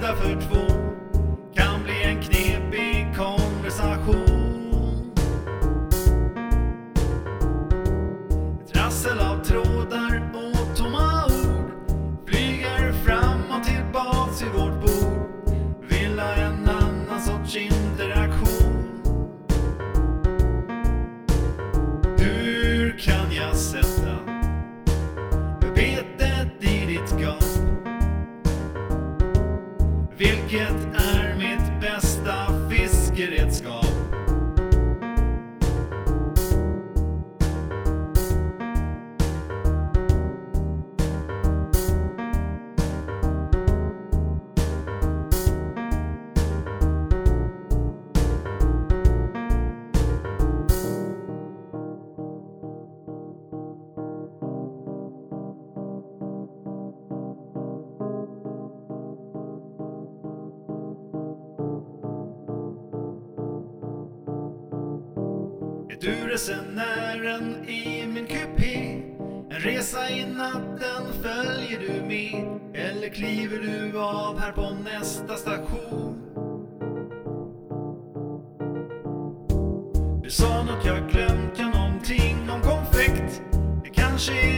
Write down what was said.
middag för två kan bli en knepig konversation. Ett rassel av trådar och tomma ord flyger fram och tillbaks vid vårt bord. Vill ha en annan sorts interaktion. Hur kan jag sätta betet i ditt gap? Vilket är mitt bästa fiskeredskap? Är du resenären i min kupé? En resa i natten, följer du med? Eller kliver du av här på nästa station? Du sa något jag glömt, ja någonting om konfekt. Det kanske är